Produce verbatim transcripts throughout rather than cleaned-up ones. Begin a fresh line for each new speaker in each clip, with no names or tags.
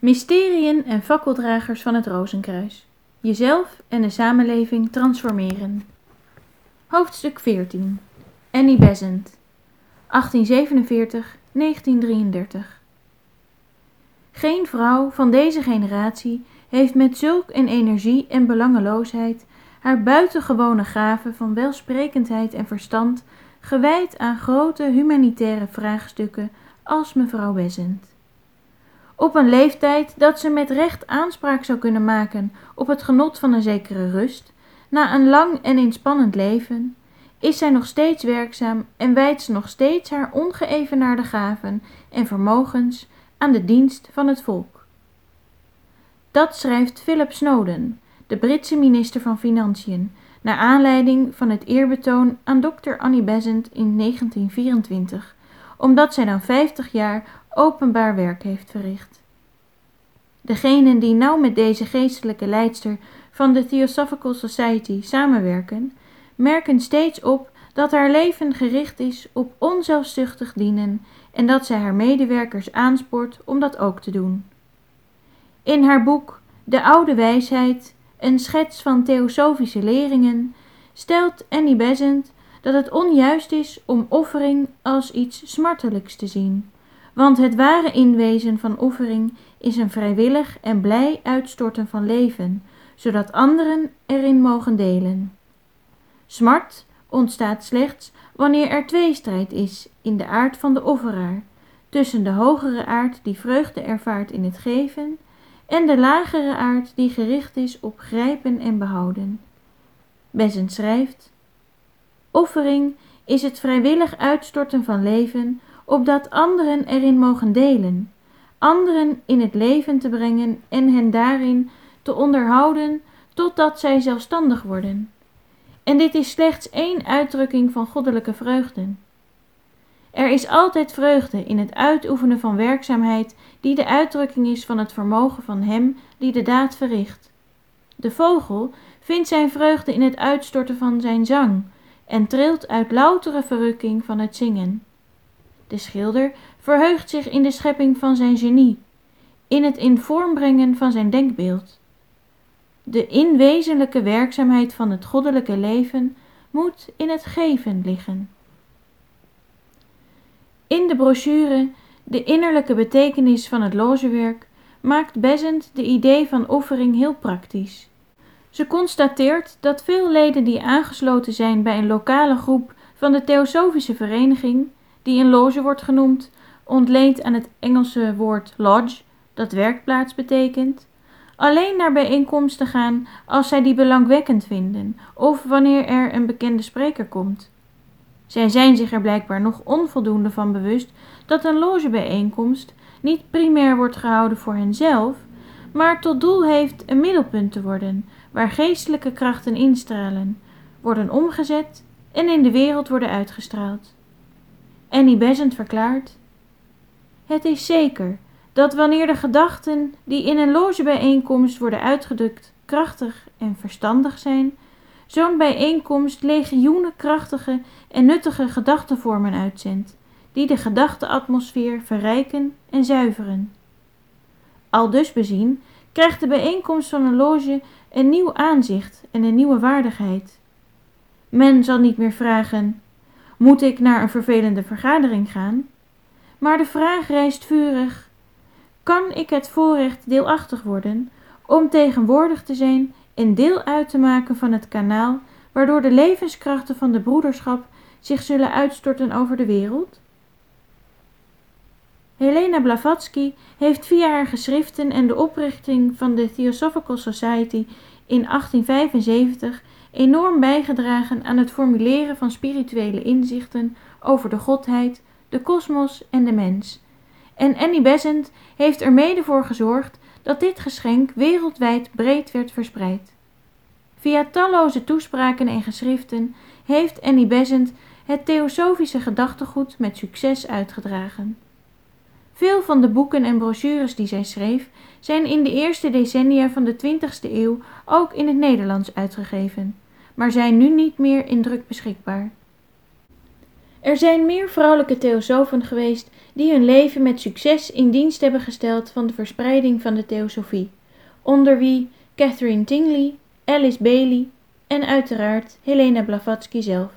Mysteriën en fakkeldragers van het Rozenkruis. Jezelf en de samenleving transformeren. Hoofdstuk veertien. Annie Besant. achttien zevenenveertig tot negentien drieëndertig. Geen vrouw van deze generatie heeft met zulk een energie en belangeloosheid haar buitengewone gaven van welsprekendheid en verstand gewijd aan grote humanitaire vraagstukken als mevrouw Besant. Op een leeftijd dat ze met recht aanspraak zou kunnen maken op het genot van een zekere rust, na een lang en inspannend leven, is zij nog steeds werkzaam en wijdt ze nog steeds haar ongeëvenaarde gaven en vermogens aan de dienst van het volk. Dat schrijft Philip Snowden, de Britse minister van Financiën, naar aanleiding van het eerbetoon aan dokter Annie Besant in negentien vierentwintig, omdat zij dan vijftig jaar openbaar werk heeft verricht. Degenen die nauw met deze geestelijke leidster van de Theosophical Society samenwerken, merken steeds op dat haar leven gericht is op onzelfzuchtig dienen en dat zij haar medewerkers aanspoort om dat ook te doen. In haar boek De Oude Wijsheid, een schets van theosofische leringen, stelt Annie Besant dat het onjuist is om offering als iets smartelijks te zien, want het ware inwezen van offering is een vrijwillig en blij uitstorten van leven, zodat anderen erin mogen delen. Smart ontstaat slechts wanneer er tweestrijd is in de aard van de offeraar, tussen de hogere aard die vreugde ervaart in het geven en de lagere aard die gericht is op grijpen en behouden. Besant schrijft: offering is het vrijwillig uitstorten van leven, opdat anderen erin mogen delen, anderen in het leven te brengen en hen daarin te onderhouden totdat zij zelfstandig worden. En dit is slechts één uitdrukking van goddelijke vreugde. Er is altijd vreugde in het uitoefenen van werkzaamheid die de uitdrukking is van het vermogen van hem die de daad verricht. De vogel vindt zijn vreugde in het uitstorten van zijn zang en trilt uit loutere verrukking van het zingen. De schilder verheugt zich in de schepping van zijn genie, in het in vorm brengen van zijn denkbeeld. De inwezenlijke werkzaamheid van het goddelijke leven moet in het geven liggen. In de brochure De innerlijke betekenis van het logewerk maakt Besant de idee van offering heel praktisch. Ze constateert dat veel leden die aangesloten zijn bij een lokale groep van de Theosofische Vereniging, die een loge wordt genoemd, ontleend aan het Engelse woord lodge, dat werkplaats betekent, alleen naar bijeenkomsten gaan als zij die belangwekkend vinden of wanneer er een bekende spreker komt. Zij zijn zich er blijkbaar nog onvoldoende van bewust dat een logebijeenkomst niet primair wordt gehouden voor henzelf, maar tot doel heeft een middelpunt te worden, waar geestelijke krachten instralen, worden omgezet en in de wereld worden uitgestraald. Annie Besant verklaart: het is zeker dat wanneer de gedachten die in een logebijeenkomst worden uitgedrukt krachtig en verstandig zijn, zo'n bijeenkomst legioenen krachtige en nuttige gedachtenvormen uitzendt, die de gedachteatmosfeer verrijken en zuiveren. Aldus bezien krijgt de bijeenkomst van een loge een nieuw aanzicht en een nieuwe waardigheid. Men zal niet meer vragen: moet ik naar een vervelende vergadering gaan? Maar de vraag rijst vurig: kan ik het voorrecht deelachtig worden om tegenwoordig te zijn en deel uit te maken van het kanaal waardoor de levenskrachten van de broederschap zich zullen uitstorten over de wereld? Helena Blavatsky heeft via haar geschriften en de oprichting van de Theosophical Society in achttien vijfenzeventig enorm bijgedragen aan het formuleren van spirituele inzichten over de godheid, de kosmos en de mens. En Annie Besant heeft er mede voor gezorgd dat dit geschenk wereldwijd breed werd verspreid. Via talloze toespraken en geschriften heeft Annie Besant het theosofische gedachtegoed met succes uitgedragen. Veel van de boeken en brochures die zij schreef zijn in de eerste decennia van de twintigste eeuw ook in het Nederlands uitgegeven, maar zijn nu niet meer in druk beschikbaar. Er zijn meer vrouwelijke theosofen geweest die hun leven met succes in dienst hebben gesteld van de verspreiding van de theosofie, onder wie Catherine Tingley, Alice Bailey en uiteraard Helena Blavatsky zelf.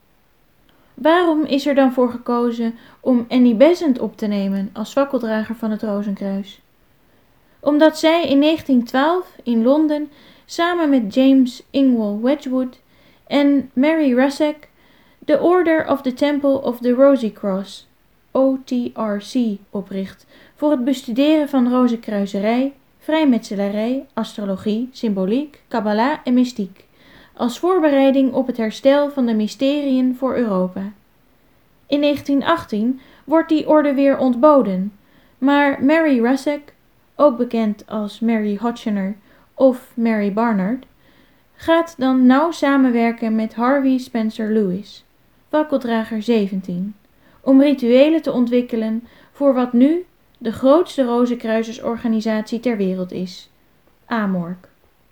Waarom is er dan voor gekozen om Annie Besant op te nemen als fakkeldrager van het Rozenkruis? Omdat zij in negentien twaalf in Londen samen met James Ingwall Wedgwood en Mary Russack de Order of the Temple of the Rosy Cross, O T R C, opricht voor het bestuderen van rozenkruiserij, vrijmetselarij, astrologie, symboliek, kabbala en mystiek, als voorbereiding op het herstel van de mysteriën voor Europa. In negentien achttien wordt die orde weer ontboden, maar Mary Russack, ook bekend als Mary Hotchiner of Mary Barnard, gaat dan nauw samenwerken met Harvey Spencer Lewis, fakkeldrager zeventien, om rituelen te ontwikkelen voor wat nu de grootste rozenkruisersorganisatie ter wereld is, A M O R C.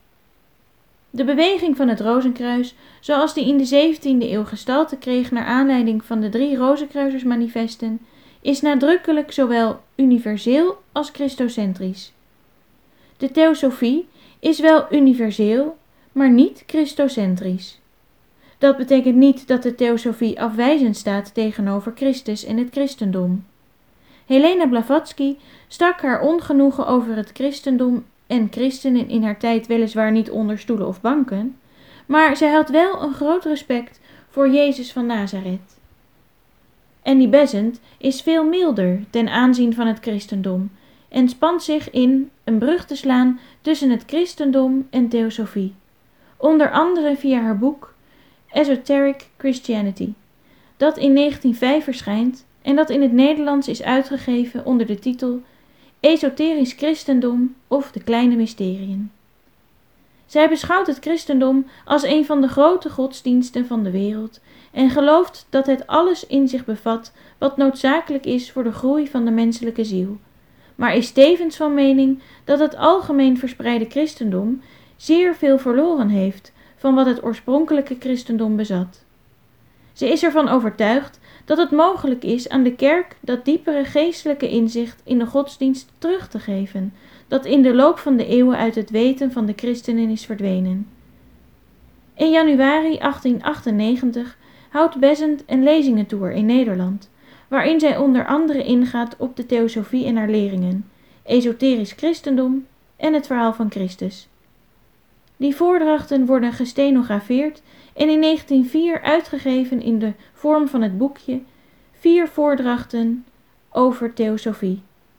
De beweging van het Rozenkruis, zoals die in de zeventiende eeuw gestalte kreeg naar aanleiding van de drie Rozenkruisersmanifesten, is nadrukkelijk zowel universeel als christocentrisch. De theosofie is wel universeel, maar niet christocentrisch. Dat betekent niet dat de theosofie afwijzend staat tegenover Christus en het christendom. Helena Blavatsky stak haar ongenoegen over het christendom en christenen in haar tijd weliswaar niet onder stoelen of banken, maar zij had wel een groot respect voor Jezus van Nazareth. Annie Besant is veel milder ten aanzien van het christendom en spant zich in een brug te slaan tussen het christendom en theosofie, onder andere via haar boek Esoteric Christianity, dat in negentien vijf verschijnt en dat in het Nederlands is uitgegeven onder de titel Esoterisch Christendom of de Kleine Mysteriën. Zij beschouwt het christendom als een van de grote godsdiensten van de wereld en gelooft dat het alles in zich bevat wat noodzakelijk is voor de groei van de menselijke ziel, maar is tevens van mening dat het algemeen verspreide christendom zeer veel verloren heeft van wat het oorspronkelijke christendom bezat. Ze is ervan overtuigd dat het mogelijk is aan de kerk dat diepere geestelijke inzicht in de godsdienst terug te geven, dat in de loop van de eeuwen uit het weten van de christenen is verdwenen. In januari achttien achtennegentig houdt Besant een lezingentour in Nederland, waarin zij onder andere ingaat op de theosofie en haar leringen, esoterisch christendom en het verhaal van Christus. Die voordrachten worden gestenografeerd en in negentien vier uitgegeven in de vorm van het boekje Vier voordrachten over theosofie.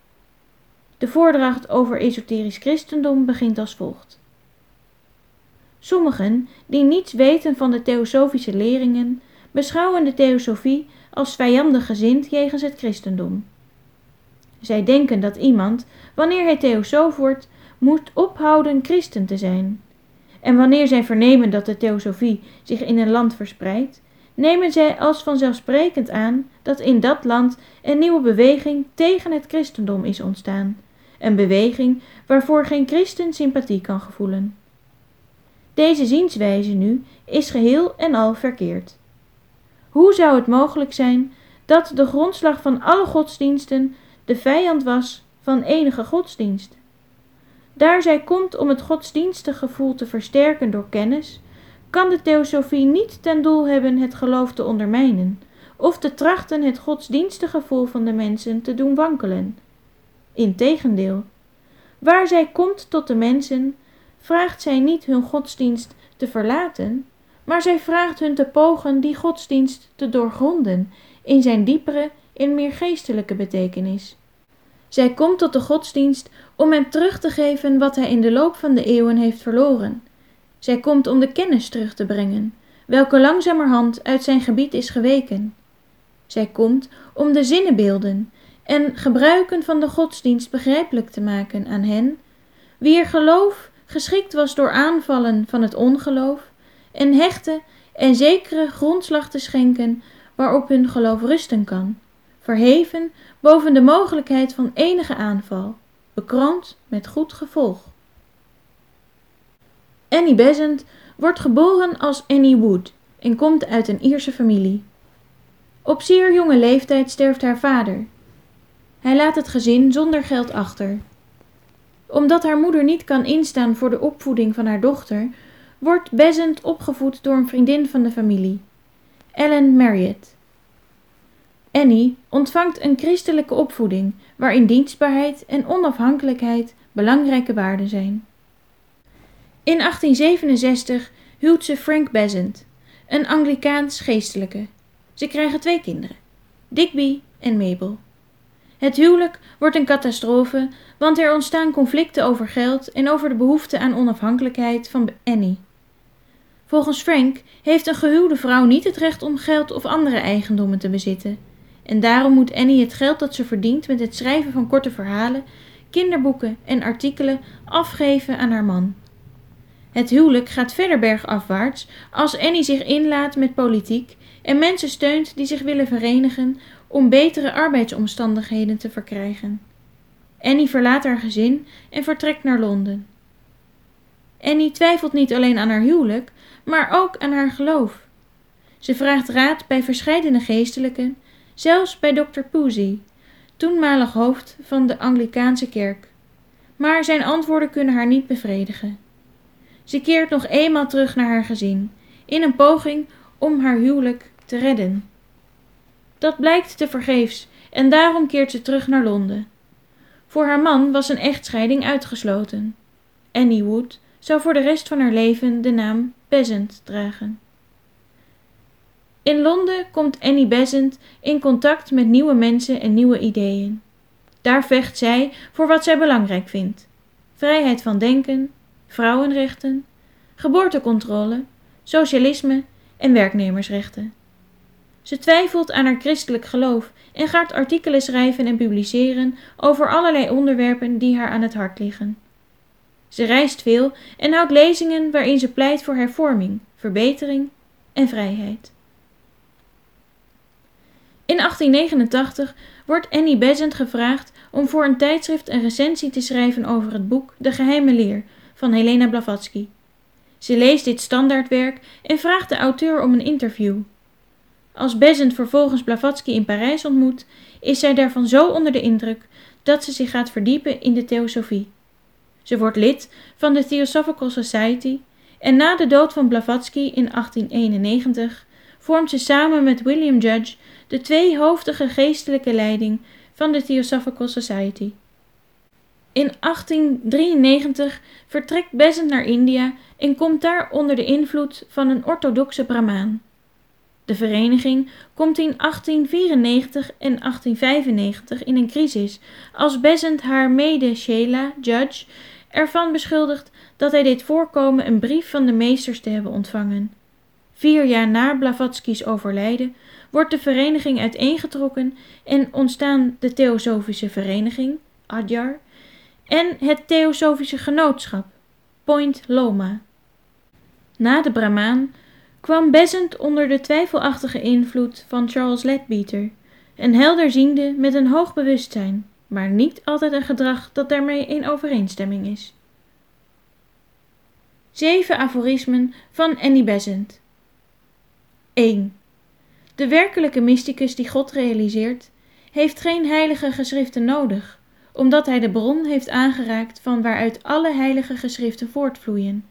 De voordracht over esoterisch christendom begint als volgt. Sommigen die niets weten van de theosofische leringen beschouwen de theosofie als vijandig gezind jegens het christendom. Zij denken dat iemand, wanneer hij theosoof wordt, moet ophouden christen te zijn. En wanneer zij vernemen dat de theosofie zich in een land verspreidt, nemen zij als vanzelfsprekend aan dat in dat land een nieuwe beweging tegen het christendom is ontstaan, een beweging waarvoor geen christen sympathie kan gevoelen. Deze zienswijze nu is geheel en al verkeerd. Hoe zou het mogelijk zijn dat de grondslag van alle godsdiensten de vijand was van enige godsdienst? Daar zij komt om het godsdienstig gevoel te versterken door kennis, kan de theosofie niet ten doel hebben het geloof te ondermijnen, of te trachten het godsdienstig gevoel van de mensen te doen wankelen. Integendeel, waar zij komt tot de mensen, vraagt zij niet hun godsdienst te verlaten, maar zij vraagt hun te pogen die godsdienst te doorgronden in zijn diepere en meer geestelijke betekenis. Zij komt tot de godsdienst om hem terug te geven wat hij in de loop van de eeuwen heeft verloren. Zij komt om de kennis terug te brengen, welke langzamerhand uit zijn gebied is geweken. Zij komt om de zinnenbeelden en gebruiken van de godsdienst begrijpelijk te maken aan hen, wier geloof geschikt was door aanvallen van het ongeloof, en hechte en zekere grondslag te schenken waarop hun geloof rusten kan, verheven boven de mogelijkheid van enige aanval, bekroond met goed gevolg. Annie Besant wordt geboren als Annie Wood en komt uit een Ierse familie. Op zeer jonge leeftijd sterft haar vader. Hij laat het gezin zonder geld achter. Omdat haar moeder niet kan instaan voor de opvoeding van haar dochter, wordt Besant opgevoed door een vriendin van de familie, Ellen Marriott. Annie ontvangt een christelijke opvoeding waarin dienstbaarheid en onafhankelijkheid belangrijke waarden zijn. In achttien zevenenzestig huwt ze Frank Besant, een Anglikaans geestelijke. Ze krijgen twee kinderen, Digby en Mabel. Het huwelijk wordt een catastrofe, want er ontstaan conflicten over geld en over de behoefte aan onafhankelijkheid van Annie. Volgens Frank heeft een gehuwde vrouw niet het recht om geld of andere eigendommen te bezitten. En daarom moet Annie het geld dat ze verdient met het schrijven van korte verhalen, kinderboeken en artikelen afgeven aan haar man. Het huwelijk gaat verder bergafwaarts als Annie zich inlaat met politiek en mensen steunt die zich willen verenigen om betere arbeidsomstandigheden te verkrijgen. Annie verlaat haar gezin en vertrekt naar Londen. Annie twijfelt niet alleen aan haar huwelijk, maar ook aan haar geloof. Ze vraagt raad bij verscheidene geestelijken, zelfs bij dokter Pusey, toenmalig hoofd van de Anglikaanse kerk. Maar zijn antwoorden kunnen haar niet bevredigen. Ze keert nog eenmaal terug naar haar gezin, in een poging om haar huwelijk te redden. Dat blijkt tevergeefs en daarom keert ze terug naar Londen. Voor haar man was een echtscheiding uitgesloten. Annie Wood zou voor de rest van haar leven de naam Besant dragen. In Londen komt Annie Besant in contact met nieuwe mensen en nieuwe ideeën. Daar vecht zij voor wat zij belangrijk vindt: vrijheid van denken, vrouwenrechten, geboortecontrole, socialisme en werknemersrechten. Ze twijfelt aan haar christelijk geloof en gaat artikelen schrijven en publiceren over allerlei onderwerpen die haar aan het hart liggen. Ze reist veel en houdt lezingen waarin ze pleit voor hervorming, verbetering en vrijheid. In achttien negenentachtig wordt Annie Besant gevraagd om voor een tijdschrift een recensie te schrijven over het boek De geheime leer van Helena Blavatsky. Ze leest dit standaardwerk en vraagt de auteur om een interview. Als Besant vervolgens Blavatsky in Parijs ontmoet, is zij daarvan zo onder de indruk dat ze zich gaat verdiepen in de theosofie. Ze wordt lid van de Theosophical Society en na de dood van Blavatsky in achttien eenennegentig vormt ze samen met William Judge de tweehoofdige geestelijke leiding van de Theosophical Society. In achttien drieënnegentig vertrekt Besant naar India en komt daar onder de invloed van een orthodoxe Brahmaan. De vereniging komt in achttien vierennegentig en achttien vijfennegentig in een crisis als Besant haar mede-Shela, Judge, ervan beschuldigt dat hij deed voorkomen een brief van de meesters te hebben ontvangen. Vier jaar na Blavatsky's overlijden wordt de vereniging uiteengetrokken en ontstaan de Theosofische Vereniging, Adyar, en het Theosofische Genootschap, Point Loma. Na de Brahmaan kwam Besant onder de twijfelachtige invloed van Charles Leadbeater, een helderziende met een hoog bewustzijn, maar niet altijd een gedrag dat daarmee in overeenstemming is. Zeven aforismen van Annie Besant. één. De werkelijke mysticus die God realiseert, heeft geen heilige geschriften nodig, omdat hij de bron heeft aangeraakt van waaruit alle heilige geschriften voortvloeien.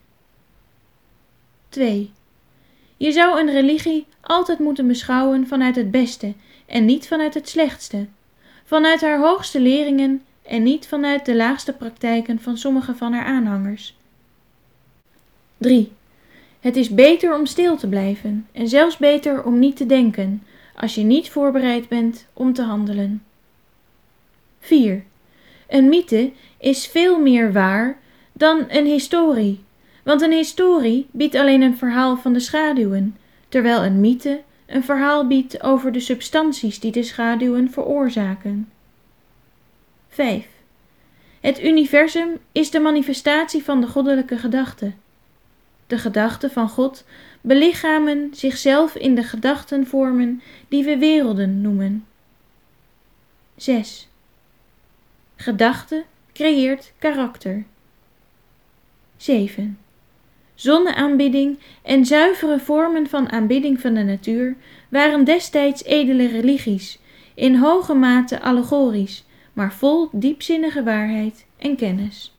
twee. Je zou een religie altijd moeten beschouwen vanuit het beste en niet vanuit het slechtste, vanuit haar hoogste leringen en niet vanuit de laagste praktijken van sommige van haar aanhangers. drie. Het is beter om stil te blijven en zelfs beter om niet te denken, als je niet voorbereid bent om te handelen. vier. Een mythe is veel meer waar dan een historie, want een historie biedt alleen een verhaal van de schaduwen, terwijl een mythe een verhaal biedt over de substanties die de schaduwen veroorzaken. vijf. Het universum is de manifestatie van de goddelijke gedachte. De gedachten van God belichamen zichzelf in de gedachtenvormen die we werelden noemen. zes. Gedachte creëert karakter. zeven. Zonneaanbidding en zuivere vormen van aanbidding van de natuur waren destijds edele religies, in hoge mate allegorisch, maar vol diepzinnige waarheid en kennis.